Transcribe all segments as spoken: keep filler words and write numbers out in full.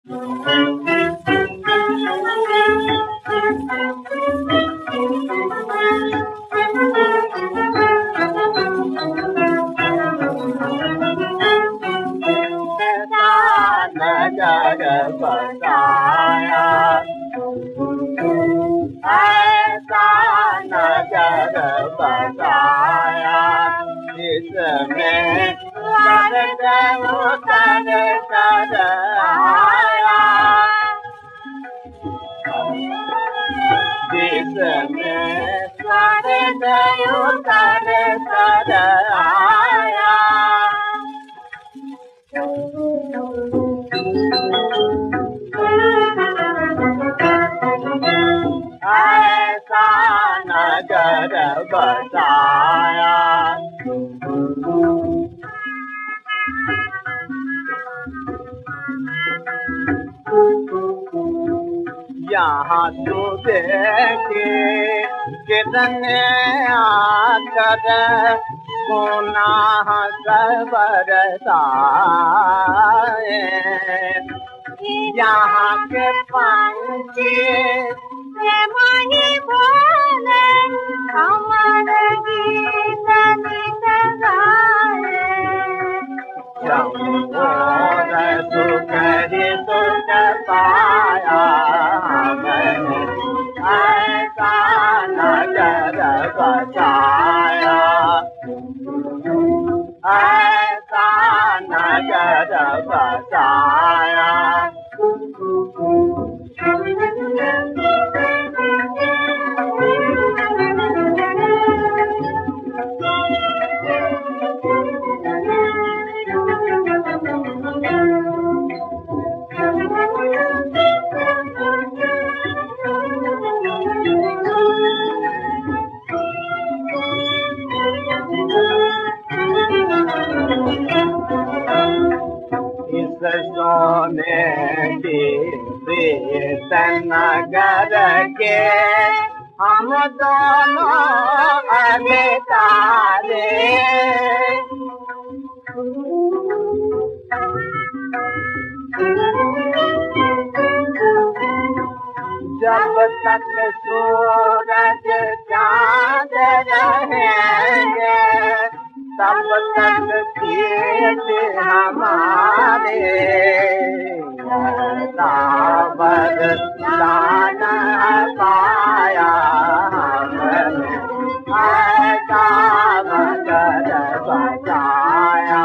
नजर बताया ऐसा नजर बताया जिसमें स्वर्ग उतर कर आया जिसमें स्वर्ग उतर कर आया ऐसा नजर बताया यहाँ तू देखे कितने आकर गुनाह सब बरसाए यहाँ के पंछी माही बोले अमर गीत नित गाए और सुख ही सुख पाया मैंने ऐसा नजर बचाया ऐसा नजर बचाया सोने की नगर के हम दोनों अधिकारी जब तक सूरज चांद रहेंगे तब तक खेत हमारे बरदान पाया हमने ऐसा नजर बचाया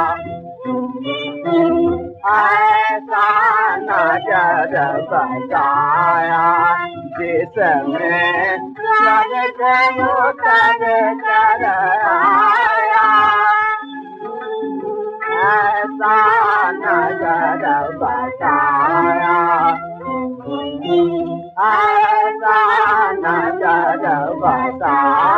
ऐसा नजर बचाया जिसमें स्वर्ग उतर कर आया ऐसा नजर बचाया ऐसा नजर बचाया